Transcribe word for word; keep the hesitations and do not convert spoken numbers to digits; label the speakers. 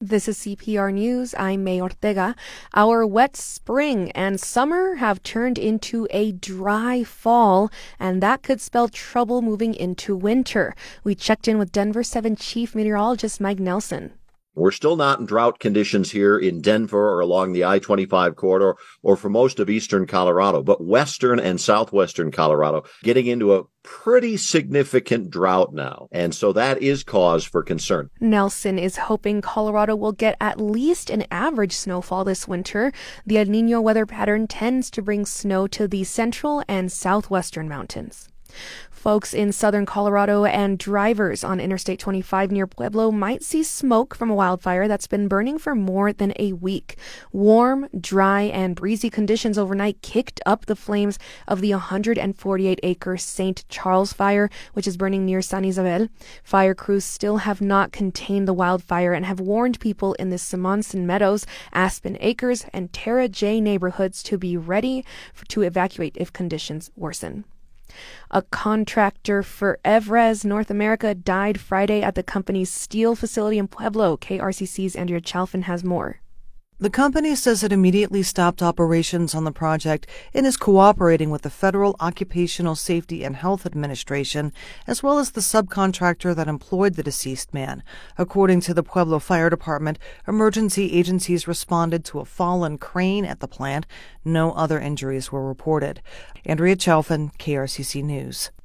Speaker 1: This is C P R News. I'm May Ortega. Our wet spring and summer have turned into a dry fall, and that could spell trouble moving into winter. We checked in with Denver seven Chief Meteorologist Mike Nelson.
Speaker 2: We're still not in drought conditions here in Denver or along the I twenty-five corridor or for most of eastern Colorado, but western and southwestern Colorado getting into a pretty significant drought now. And so that is cause for concern.
Speaker 1: Nelson is hoping Colorado will get at least an average snowfall this winter. The El Niño weather pattern tends to bring snow to the central and southwestern mountains. Folks in southern Colorado and drivers on Interstate twenty-five near Pueblo might see smoke from a wildfire that's been burning for more than a week. Warm, dry, and breezy conditions overnight kicked up the flames of the one hundred forty-eight acre Saint Charles fire, which is burning near San Isabel. Fire crews still have not contained the wildfire and have warned people in the Simonson Meadows, Aspen Acres, and Tara J neighborhoods to be ready for, to evacuate if conditions worsen. A contractor for Evraz North America died Friday at the company's steel facility in Pueblo. K R C C's Andrea Chalfin has more.
Speaker 3: The company says it immediately stopped operations on the project and is cooperating with the Federal Occupational Safety and Health Administration, as well as the subcontractor that employed the deceased man. According to the Pueblo Fire Department, emergency agencies responded to a fallen crane at the plant. No other injuries were reported. Andrea Chalfin, K R C C News.